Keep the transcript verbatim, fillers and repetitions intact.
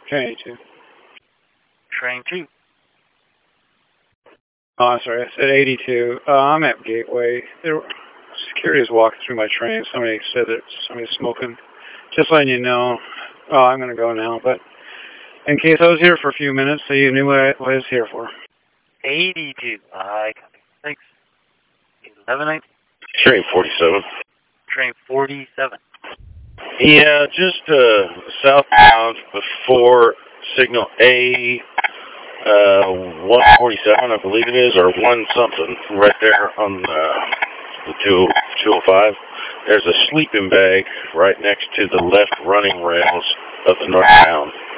Train eighty-two. Train two. Oh, I'm sorry. I said eighty-two. Uh, I'm at Gateway. There, security is walking through my train. Somebody said that somebody's smoking. Just letting you know. Oh, I'm going to go now. But in case I was here for a few minutes, so you knew what I, what I was here for. eighty-two. I copy. Thanks. eleven nineteen. Train forty-seven. Train forty-seven. Yeah, just uh, southbound before signal A uh, one forty-seven, I believe it is, or one something, right there on uh, the two oh five. There's a sleeping bag right next to the left running rails of the northbound.